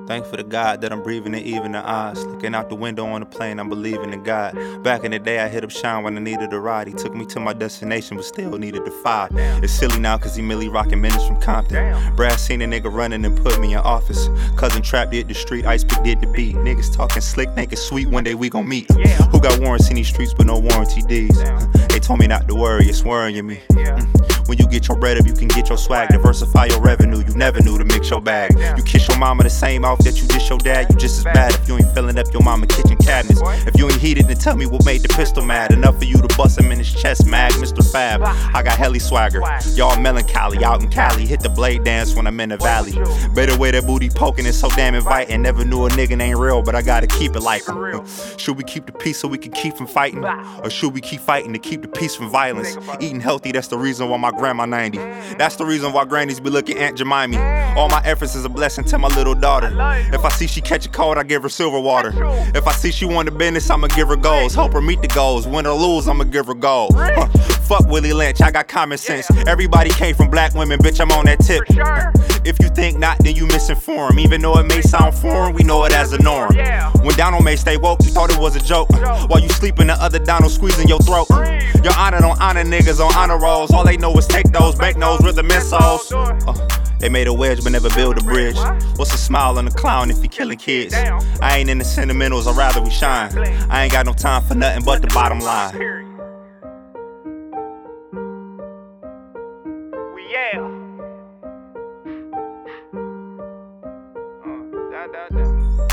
Thankful to God that I'm breathing in even the odds. Looking out the window on the plane, I'm believing in God. Back in the day, I hit up Sean when I needed a ride. He took me to my destination, but still needed the 5. It's silly now, cause he merely rocking minutes from Compton. Brad seen a nigga running and put me in office. Cousin Trap did the street, Ice Pick did the beat. Niggas talking slick, naked sweet, one day we gon' meet. Who got warrants in these streets but no warranty deeds? They told me not to worry, it's worrying me. When you get your bread up, you can get your swag. Diversify your revenue, you never knew to mix your bag. You kiss your mama the same off that you dish your dad. You just as bad if you ain't filling up your mama kitchen cabinets. If you ain't heated, then tell me what made the pistol mad. Enough for you to bust him in his chest, mag, Mr. Fab. I got heli swagger, y'all melancholy. Out in Cali, hit the blade dance when I'm in the valley. Better way that booty poking is so damn inviting. Never knew a nigga ain't real, but I gotta keep it like him. Should we keep the peace so we can keep from fighting? Or should we keep fighting to keep the peace from violence? Eating healthy, that's the reason why my grandma 90. That's the reason why grannies be looking Aunt Jemima. All my efforts is a blessing to my little daughter. If I see she catch a cold, I give her silver water. If I see she want the business, I'ma give her goals. Help her meet the goals. Win or lose, I'ma give her gold. Fuck Willie Lynch, I got common sense. Everybody came from black women, bitch, I'm on that tip. If you think not, then you misinformed. Even though it may sound foreign, we know it as a norm. When Donald May stay woke, you thought it was a joke. While you sleeping, the other Donald squeezing your throat. Your honor don't honor niggas on honor rolls. All they know is take those banknotes, rhythm and souls. They made a wedge but never build a bridge. What's a smile on a clown if he killing kids? I ain't in the sentimentals, I'd rather we shine. I ain't got no time for nothing but the bottom line. Yeah.